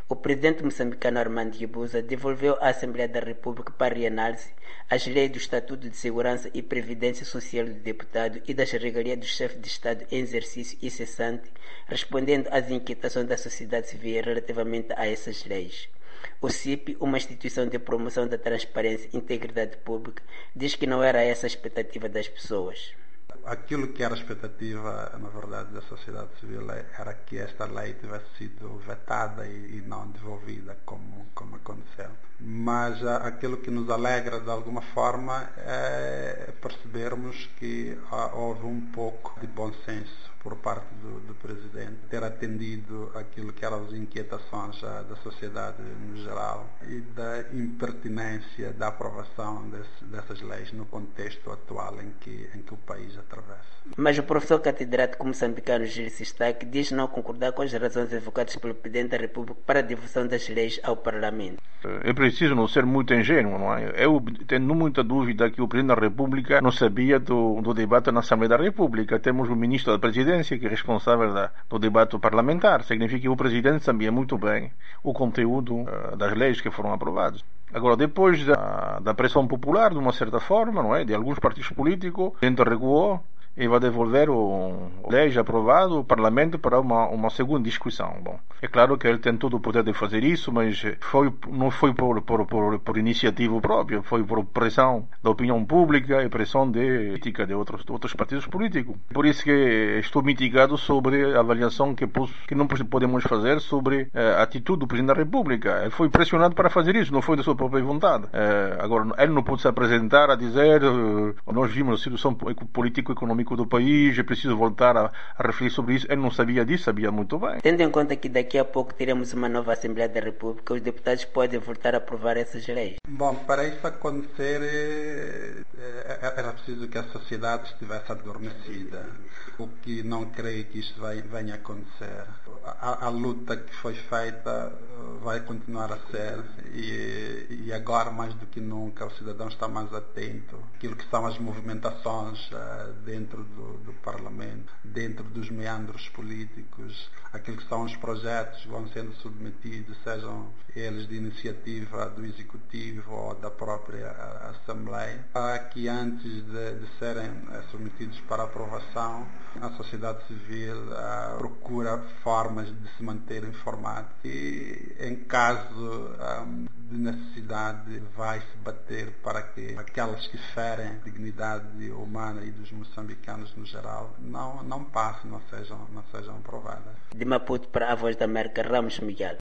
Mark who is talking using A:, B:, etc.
A: O presidente moçambicano Armando Guebuza devolveu à Assembleia da República para reanálise as leis do Estatuto de Segurança e Previdência Social do Deputado e das regalias do chefe de Estado em exercício e cessante, respondendo às inquietações da sociedade civil relativamente a essas leis. O CIP, uma instituição de promoção da transparência e integridade pública, diz que não era essa a expectativa das pessoas.
B: Aquilo que era a expectativa, na verdade, da sociedade civil era que esta lei tivesse sido vetada e não devolvida, como aconteceu. Mas aquilo que nos alegra, de alguma forma, é percebermos que houve um pouco de bom senso por parte do Presidente, ter atendido aquilo que eram as inquietações da sociedade no geral e da impertinência da aprovação dessas leis no contexto atual em que o país atravessa.
A: Mas o professor catedrático moçambicano Gil Sistaque diz não concordar com as razões evocadas pelo Presidente da República para a devolução das leis ao Parlamento.
C: É preciso não ser muito ingênuo, não é? Eu tenho muita dúvida que o Presidente da República não sabia do debate na Assembleia da República. Temos o Ministro da Presidência que é responsável do debate parlamentar. Significa que o Presidente sabia muito bem o conteúdo das leis que foram aprovadas. Agora, depois da pressão popular, de uma certa forma, não é? De alguns partidos políticos, a gente recuou e vai devolver a lei aprovada ao Parlamento para uma segunda discussão. Bom, é claro que ele tem todo o poder de fazer isso, mas não foi por iniciativa própria, foi por pressão da opinião pública e pressão política de outros partidos políticos. Por isso que estou mitigado sobre a avaliação que não podemos fazer sobre a atitude do Presidente da República. Ele foi pressionado para fazer isso, não foi da sua própria vontade. Agora, ele não pode se apresentar a dizer nós vimos a situação político-econômica do país, é preciso voltar a refletir sobre isso. Ele não sabia disso, sabia muito bem.
A: Tendo em conta que daqui a pouco teremos uma nova Assembleia da República, os deputados podem voltar a aprovar essas leis.
B: Bom, para isso acontecer era preciso que a sociedade estivesse adormecida, o que não creio que isso venha a acontecer. A luta que foi feita vai continuar a ser e agora mais do que nunca o cidadão está mais atento àquilo que são as movimentações dentro do Parlamento, dentro dos meandros políticos, aquilo que são os projetos que vão sendo submetidos, sejam eles de iniciativa do Executivo ou da própria Assembleia, que antes de serem submetidos para aprovação, a sociedade civil procura formas de se manter informada e, em caso de necessidade, vai se bater para que aquelas que ferem a dignidade humana e dos moçambicanos no geral não passem, não sejam aprovadas.
A: De Maputo para a Voz da América, Ramos Miguel.